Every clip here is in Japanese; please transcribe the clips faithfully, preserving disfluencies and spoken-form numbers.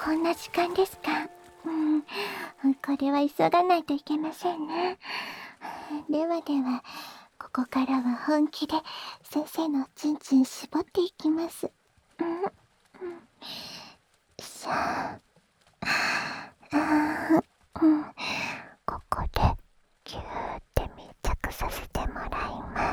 こんな時間ですか。うん、これは急がないといけませんね。ではでは、ここからは本気で先生のおちんちん絞っていきます。うん、うん、さあ、あー、うん、ここでギューって密着させてもらいます。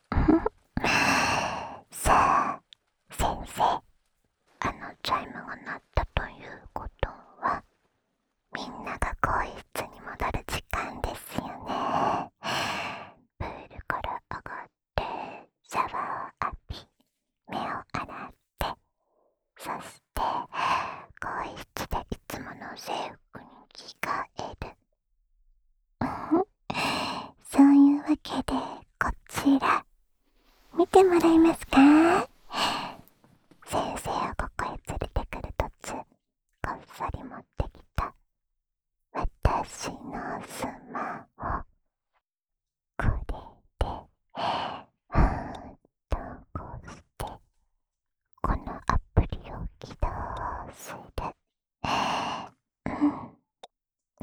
さあ、先生、あのチャイムが鳴ったということは、みんなが更衣室に戻る時間ですよね。プールから上がってシャワーを浴び、目を洗って、そして更衣室でいつもの制服に着替える。そういうわけで、こちら見てもらえますか。先生をここへ連れてくる途中、こっそり持ってきた私のスマホ。これでふーっとこうしてこのアプリを起動する。うん、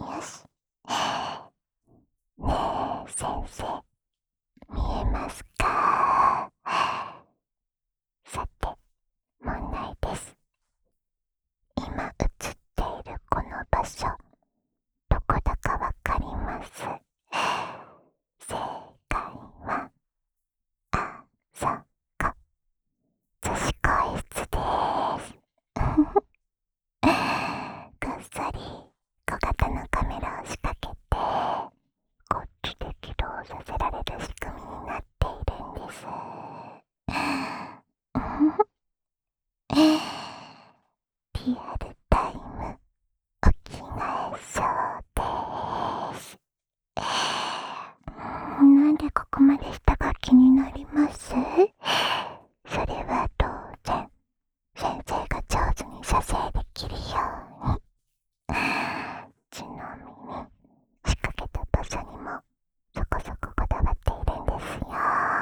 よし。ねえ先生、見えますか。さて、問題です。今映っているこの場所、どこだかわかります。正解はあそこ、女子更衣室です。こっそり小型のカメラを仕掛けて、こっちで起動させられる仕組みになっているんです。リアルタイムお着替えショーです。なんでここまでしたか気になります？それは当然、先生が上手に撮影できるように。ちなみに、仕掛けた場所にもそこそここだわっているんですよ。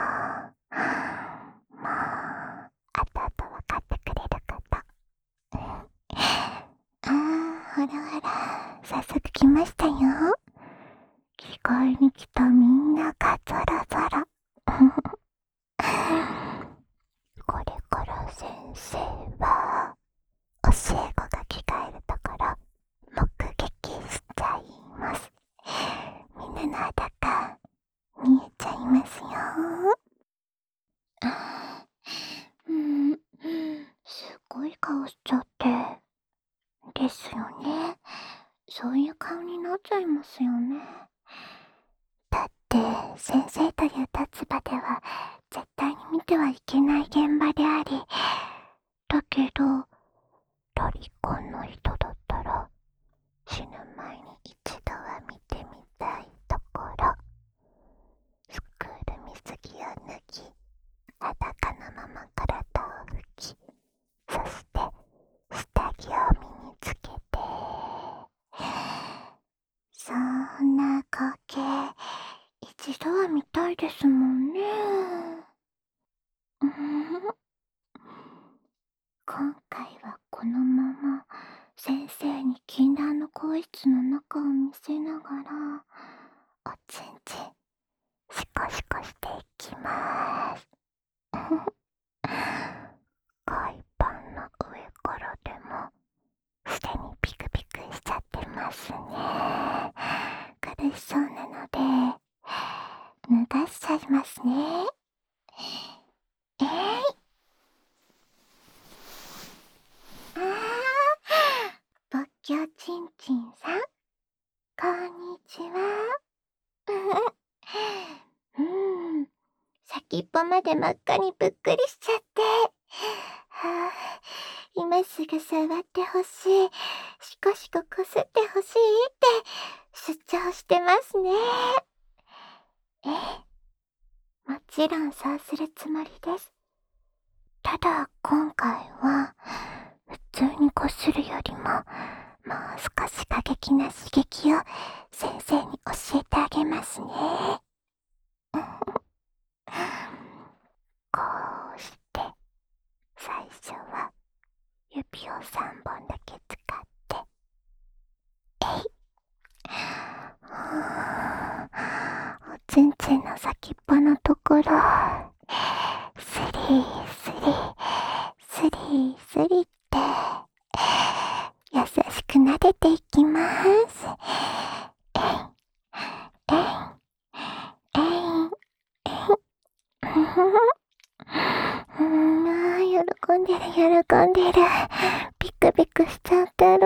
もう、あとあと分かってくれるかと。あー、ほらほら、早速来ましたよ。着替えに来たみんながゾロゾロ。これから先生は、教え子が着替えるところ、目撃しちゃいます。みんなの裸、見えちゃいますよ。あー、うん、すごい顔しちゃって。ですよね。そういう顔になっちゃいますよね。だって先生という立場では絶対に見てはいけない現場であり、だけどロリコンの人だったら死ぬ前に一度は見てみたいところ。スクール水着を脱ぎ、裸のまま体を拭き、そして下着を身につけて、そんな光景一度は見たいですもんね。うん、今回はこのまま先生に禁断の更衣室の中を見せながらおちんちんシコシコしていきます。海パンの上からでもすでにピクピクしちゃってますね。苦しそうなので脱がしちゃいますね。えい、あー、ぼっきょちんちんさん、こんにちは。うん、先っぽまで真っ赤にぷっくりしちゃって、はあ、今すぐ触ってほしい、シコシコこすってほしいって主張してますね。ええ、もちろんそうするつもりです。ただ今回は普通にこするよりももう少し過激な刺激を先生に教えてあげますね。こうして最初は指をさんぼんだけ使っ背の先っぽのところ、スリースリー、スリースリーって優しく撫でていきます。えい、えい、えい、えい。うん、あー、喜んでる、喜んでる。ビクビクしちゃってる。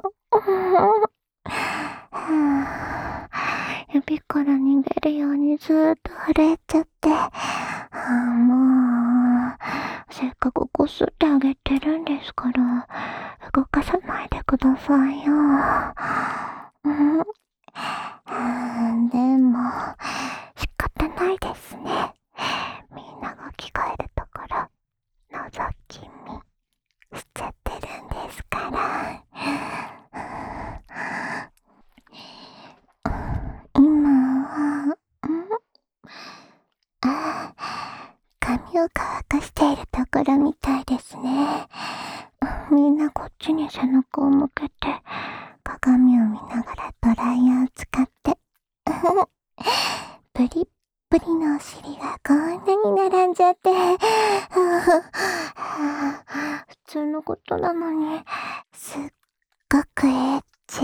指から逃げるようにずーっと震えちゃって。あー、もう、せっかくこすってあげてるんですから、動かさないでくださいよ。うん、うんでも、仕方ないですね。みんなが着替えるところ、覗き見しちゃってるんですから。今は、んああ、髪を乾かしているところみたいですね。みんなこっちに背中を向けて、鏡を見ながらドライヤーを使って、プリップリのお尻がこんなに並んじゃって、普通のことなのに、すっごくエッチ。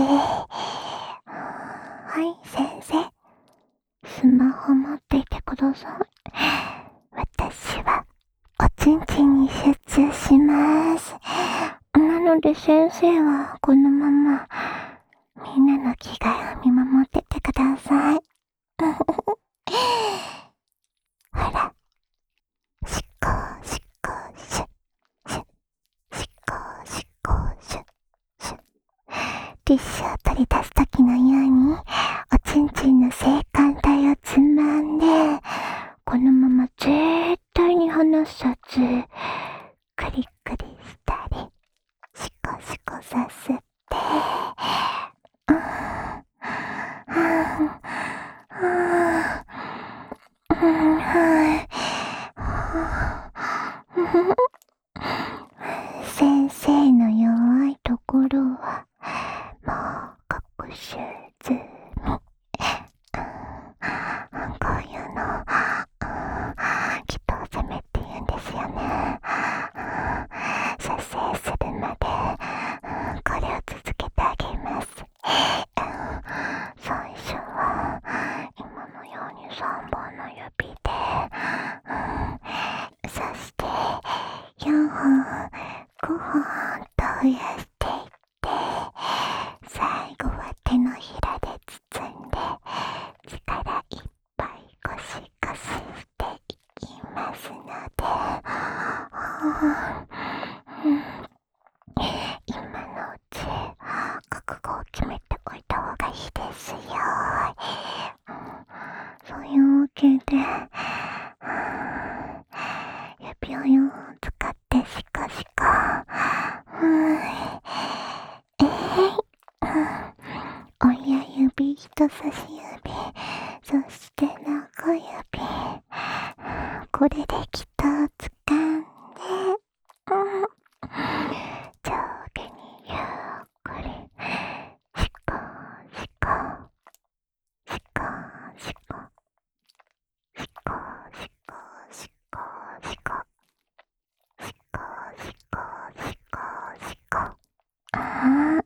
はい、先生。スマホ持っていてください。私は、おちんちんに集中します。なので先生は、このまま、みんなの着替えを見守っててください。ほら、しこしこしゅ、しゅ、しこしこしゅ、しゅ。ティッシュを取り出すときのように、おちんちんの性感帯をつまんで、このまま絶対に離さず、クリクリしたり、シコシコさせて、先生の弱いところは、もう学習済み。こういうの、きっと攻めって言うんですよね。射精するまで、これを続けてあげます。最初は、今のようにさんぼんの指で、そして、よんほん、ごほんと増やしていって、最後は手のひらで包んで、力いっぱいゴシゴシしていきますので、今のうち、覚悟を決めておいた方がいいですよ。そういうわけで、指をよんほん使ってシコシコ。えい、親指、人差し指、そして中指。これできっと掴んで、上下にゆっくり、シコシコ、シコシコ、シコシコシコシコ、シコシコシコシコ。あ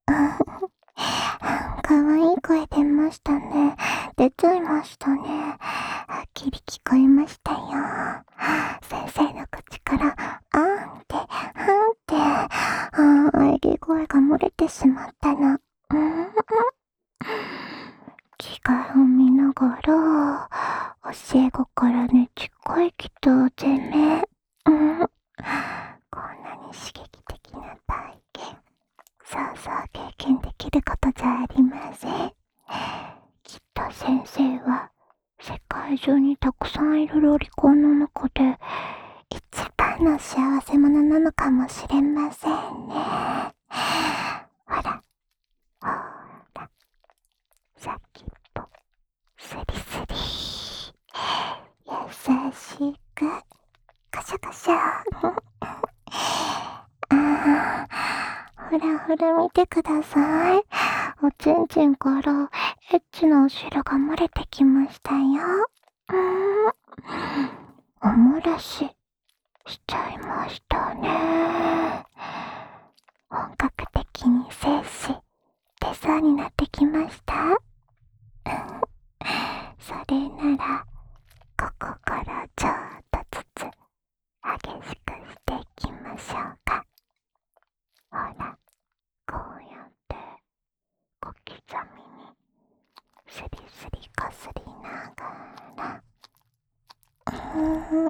あ、かわいい声出ましたね。出ちゃいましたね。はっきり聞こえましたよ。先生の口から、あーんって、はんって、あー、喘ぎ声が漏れてしまったの。うん、着替えを見ながら、教え子からね、近いきと全面。うん、こんなに刺激的な体験、そうそう経験できることじゃありません。きっと先生は、世界中にたくさんいるロリコンの中で、一番の幸せ者なのかもしれませんね。ほら、ほら、先っぽ、スリスリ。優しく、カシャカシャ。ああ、ほらほら見てください。おちんちんからエッチなお汁が漏れてきましたよ。 漏らししちゃいましたね。本格的に精子出そうになってきました。それならここからちょっとずつ激しくしていきましょうか。ほら、こうやって小刻みにスリスリこすりながら、うーん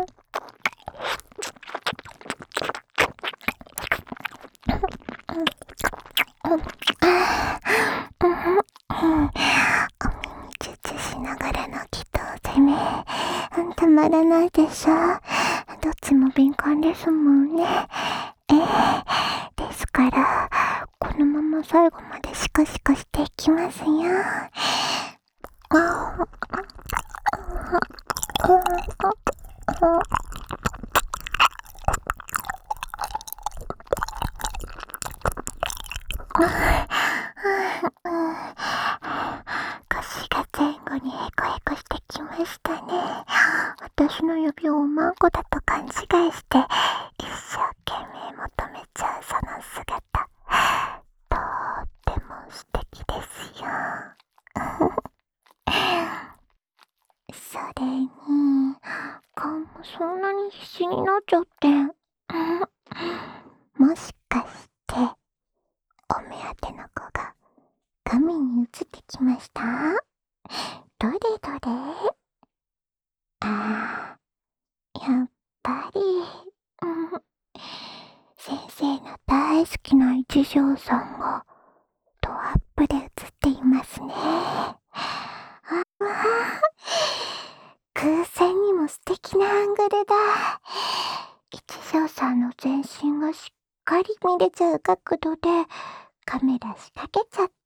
お耳チュチュしながらの祈祷攻め、たまらないでしょ。どっちも敏感ですもんね。えー、ですからこのまま最後までシコシコしていきますよ。腰が前後にヘコヘコしてきましたね。私の指をおまんこだと勘違いして一生懸命求めちゃうその姿、とっても素敵ですよ。それに顔もそんなに必死になっちゃって、もしかしてお目当ての子が画面に映ってきました？どれどれ？あー、やっぱり、うん、先生の大好きな一条さんがドアップで映っていますね。ああ、空船にも素敵なアングルだ。一条さんの全身がしっかり見れちゃう角度でカメラ仕掛けちゃった。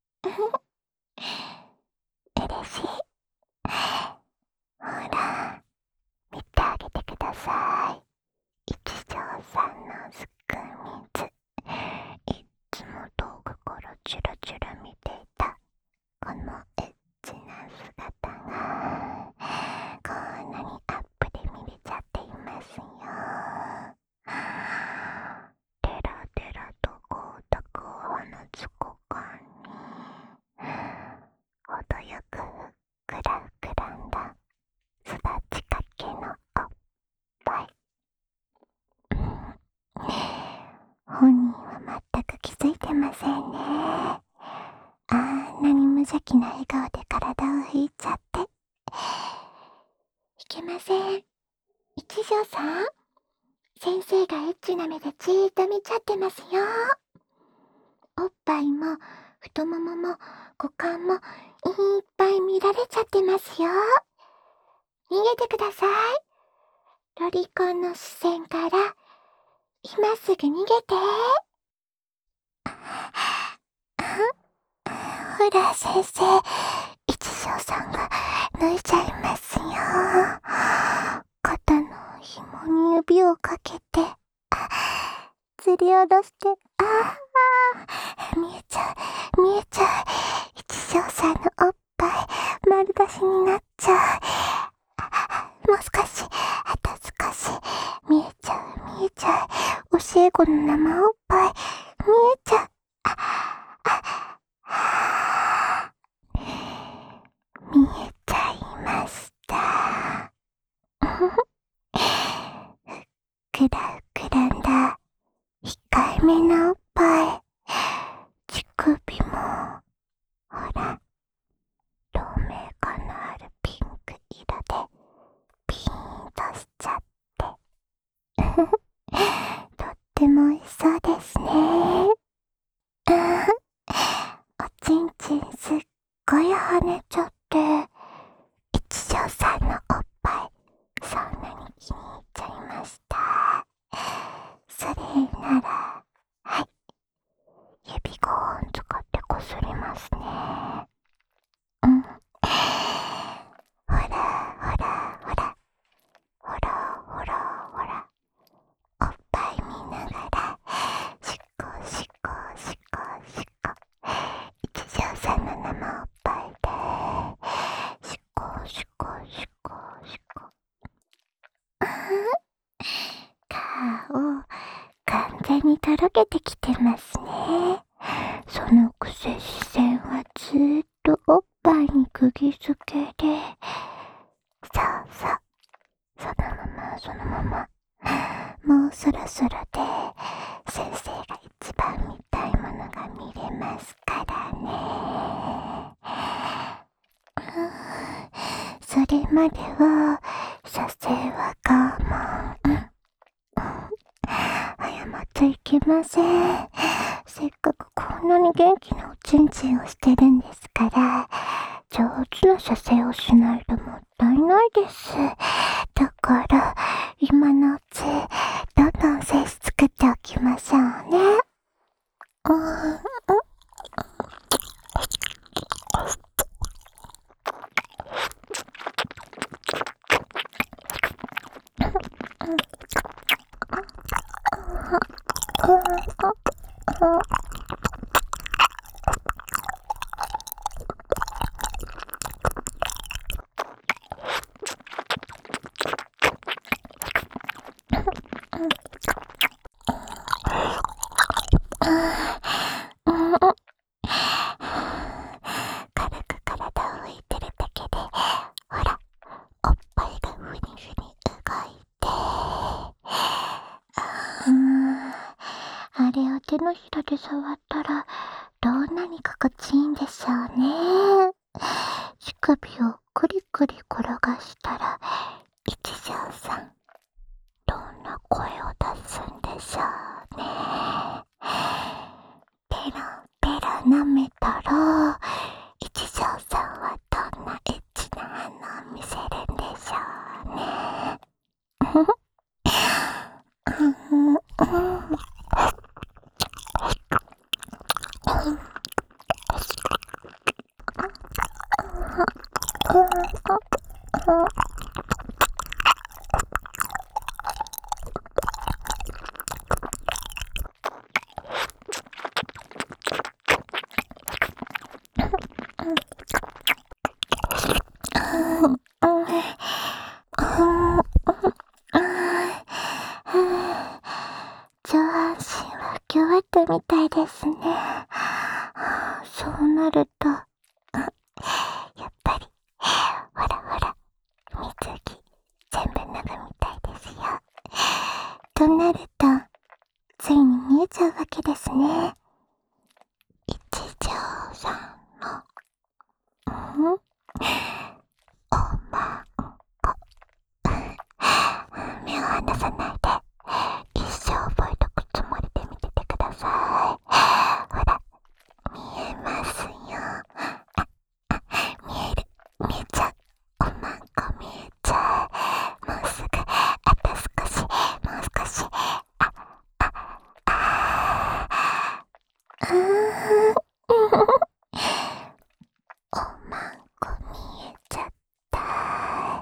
嬉しい。ほら、見てあげてください。一条さんのすく水。いっつも遠くからチラチラ見ていたこのエッチな姿がこんなにアップで見れちゃっていますよ。テラテラと光沢を放つ股間に程よくふっくら膨らんだ育ちかけのおっぱい。本人は全く気づいてませんね。あんなに無邪気な笑顔で体を拭いちゃって。いけません。一条さん、先生がエッチな目でじーっと見ちゃってますよ。おっぱいも太ももも股間もいっぱい見られちゃってますよ。逃げてください。ロリコンの視線から今すぐ逃げて。ほら先生、一条さんが脱いじゃいますよ。肩の紐に指をかけて、吊り下ろして、ああ、見えちゃう、見えちゃう。一条さんのおっぱい丸出しになっちゃう。もう少し、あと少し、見えちゃう、見えちゃう。教え子の生おっぱい、見えちゃう。見えちゃいました。ふっくら膨らんだ控えめなおっぱい。乳首もほら、透明感のあるピンク色でピーンとしちゃってとっても美味しそうですね。おちんちんすっごい跳ねちゃって、一条さんのおっぱいそんなに気に入っちゃいました。それなら、はい、 にとろけてきてますね。そのくせ視線はずーっとおっぱいに釘付けで、そうそう、そのままそのまま、もうそろそろで先生が一番見たいものが見れますからね。それまでは射精は我慢。謝っちゃいけません。せっかくこんなに元気なおちんちんをしてるんですから、上手な射精をしないともったいないです。だから今のうちどんどん精子作っておきましょうね。うん、軽く体を浮いてるだけで、ほら、おっぱいがふにふに動いて、うーん、あれを手のひらで触ったらどんなに心地いいんでしょうね。乳首をくりくり転がしたら一条さんどんな声を出すんでしょうね。ペロペロ舐めたら一条さんはどんなエッチな反応を見せるんでしょうね。上半身は今日あったみたいですね。そうなると、やっぱり、ほらほら、水着全部脱ぐみたいですよ。となると、ついに見えちゃうわけですね。一条さんの、ん？おまんこ。目を離さないで。一生覚えとくつもりで見ててください。ほら、見えますよ。あ、あ、見える。見えちゃう。おまんこ見えちゃう。もうすぐ。あと少し。もう少し。あ、あ、あー。うーん。おまんこ見えちゃった。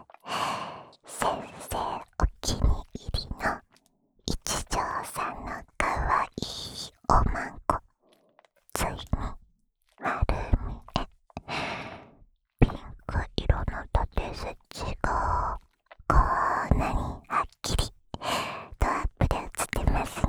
先生お気に入りの一条さんのかわいいおまんこ、ついに丸見え。ピンク色の縦筋がこんなにはっきりドアップで映ってますよ。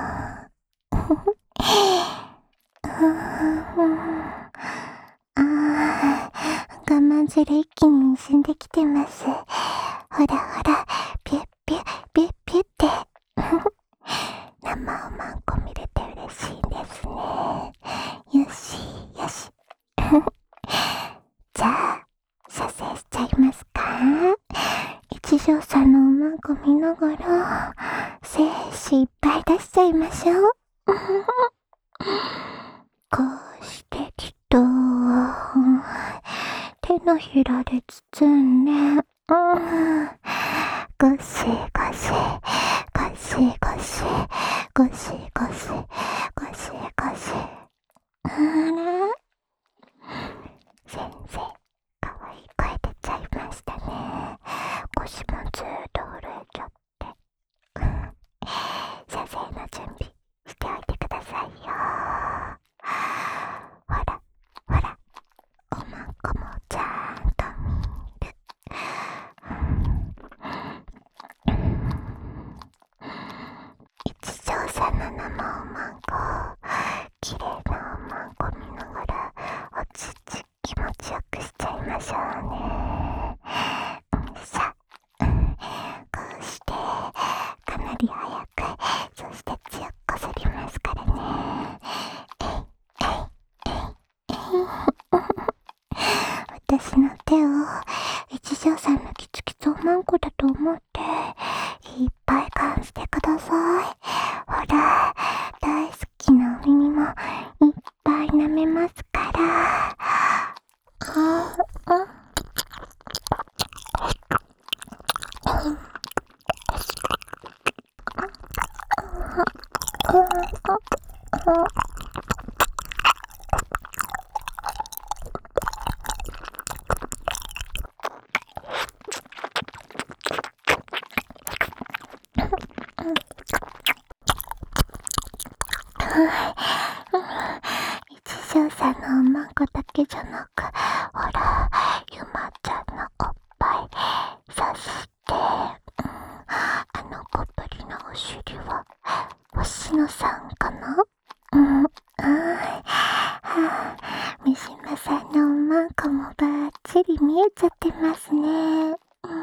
うーん、あー、我慢汁一気に滲んできてます。ほらほら、ピュッピュッピュッピュッって。生おまんこ見れて嬉しいですね。よしよし。じゃあ、射精しちゃいますか？一条さんのおまんこ見ながら、精子いっぱい出しちゃいましょう。こうしてきっと、手のひらで包んで、うん、ゴシゴシ、ゴシゴシ、ゴシゴシ、ゴシゴシ。あら、先生、かわいい声出ちゃいましたね。腰もずーっと震えちゃって。射精の準備しておいてくださいよ。ほら、ほら、おまんこもちゃんと見る。 まんこだと思っていっぱい感じてください。ほら、大好きなお耳もいっぱい舐めますから。ああ、一条さんのおまんこだけじゃなく、ほら、ゆまちゃんのおっぱい、そして、うん、あの小ぶりのお尻は星野さんかな。うん、ああ、三島さんのおまんこもバッチリ見えちゃってますね。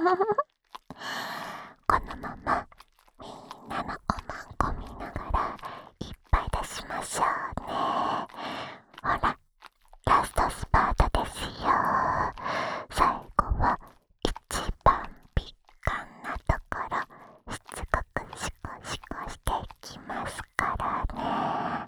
このままみんなのおまんこ見ながらいっぱい出しましょうね。ほら、ラストスパートですよ。最後は一番ピカンなところしつこくシコシコしていきますからね。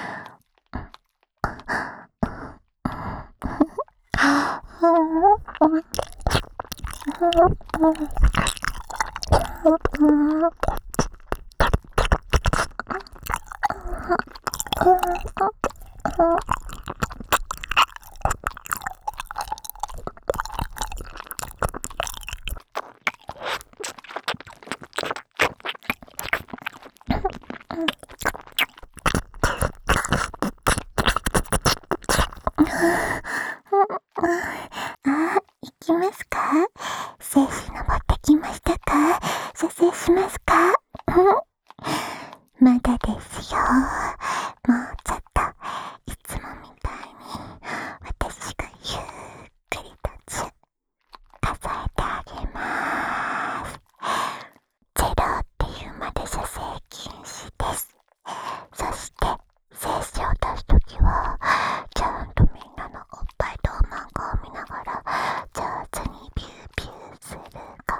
あ、行きますか？精子登ってきましたか？射精しますか？まだですよ。もうちょっと、いつもみたいに、私がゆっくりと数えてあげまーす。ゼロっていうまで射精禁止です。そして、精子を出すときは、ちゃんとみんなのおっぱいとおまんこを見ながら、上手にビュービューすること。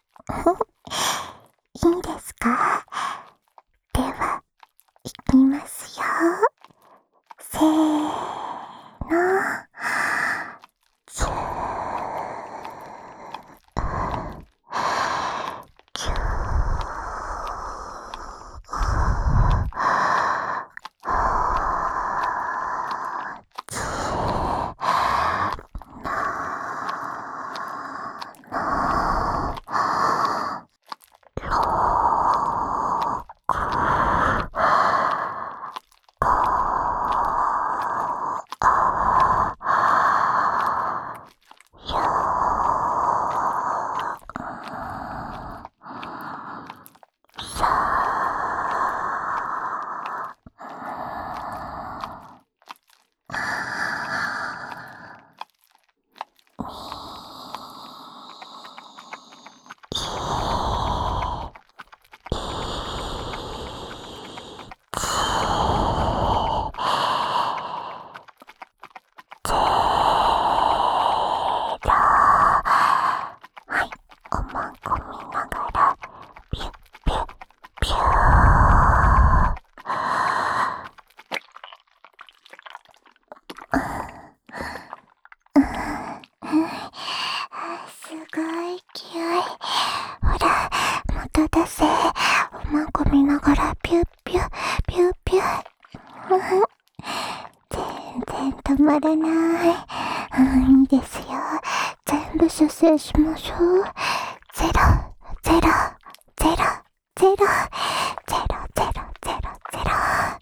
いいですか？では、いきますよ。せーの。じゅー、きゅー、はい、おまんこ見ながら、ピュッピュッピュー。すごい勢い。ほら、また出せ。おまんこ見ながらピュッピュッピュッピュッ。全然止まらない。うん、いいですよ。全部射精しましょう。ゼロ、ゼロ、ゼロ、ゼロ、ゼロ、ゼロ、ゼロ、ゼロ。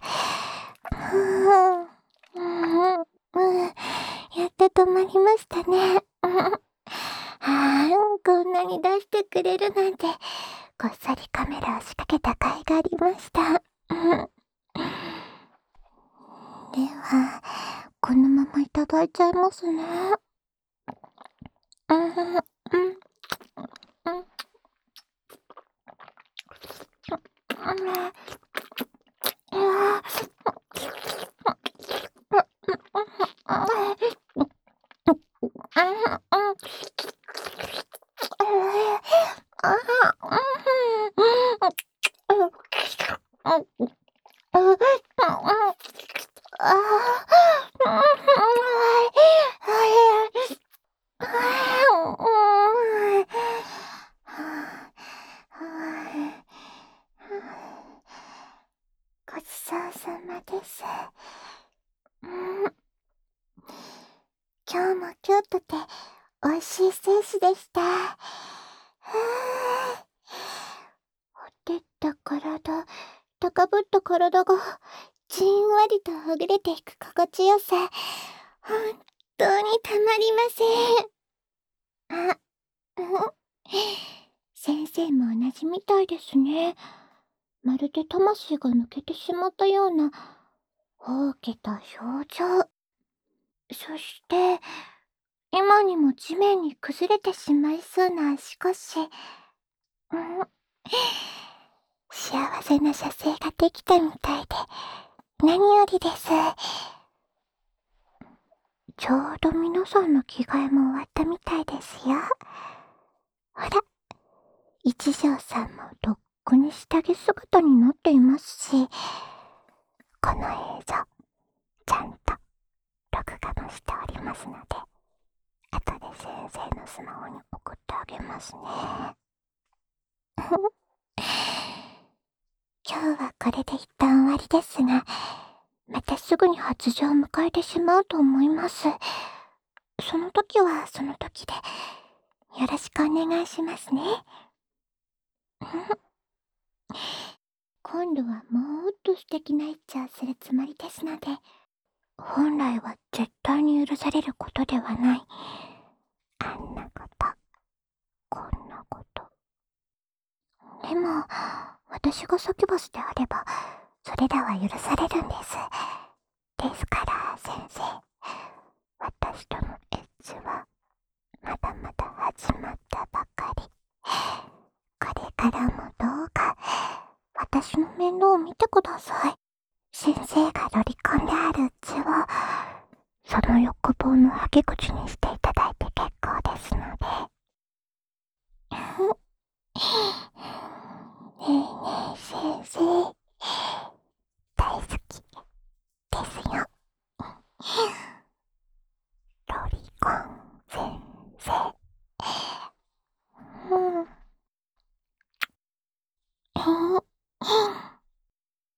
うん、うん、うん、やっと止まりましたね。あー、こんなに出してくれるなんて、こっそりカメラを仕掛けた甲斐がありました。では、このままいただいちゃいますね。うん、うん、うん、うん。 ああ、うん、うん、うん、うん、ああ、ごちそうさまです。うん、今日もキュートで美味しいステージでした。はあ、ほてった体、高ぶった体がじんわりとほぐれていく心地よさ、本当にたまりません。あ、うん、先生も同じみたいですね。まるで魂が抜けてしまったような、ほうけた表情。そして、今にも地面に崩れてしまいそうな足腰。うん、幸せな射精ができたみたいで、何よりです。ちょうど皆さんの着替えも終わったみたいですよ。ほら、一条さんもとっくに下着姿になっていますし、この映像、ちゃんと録画もしておりますので、後で先生のスマホに送ってあげますね。今日はこれで一旦終わりですが、またすぐに発情を迎えてしまうと思います。その時はその時で、よろしくお願いしますね。今度はもっと素敵なエッチをするつもりですので、本来は絶対に許されることではない、あんなこと、こんなこと。でも、私がサキュバスであれば、それらは許されるんです。ですから先生、私とのエッチはまだまだ始まったばかり。これからもどうか私の面倒を見てください。先生がロリコンであるうちは、その欲望のはけ口にしていただいて結構ですので。ねえねえ先生、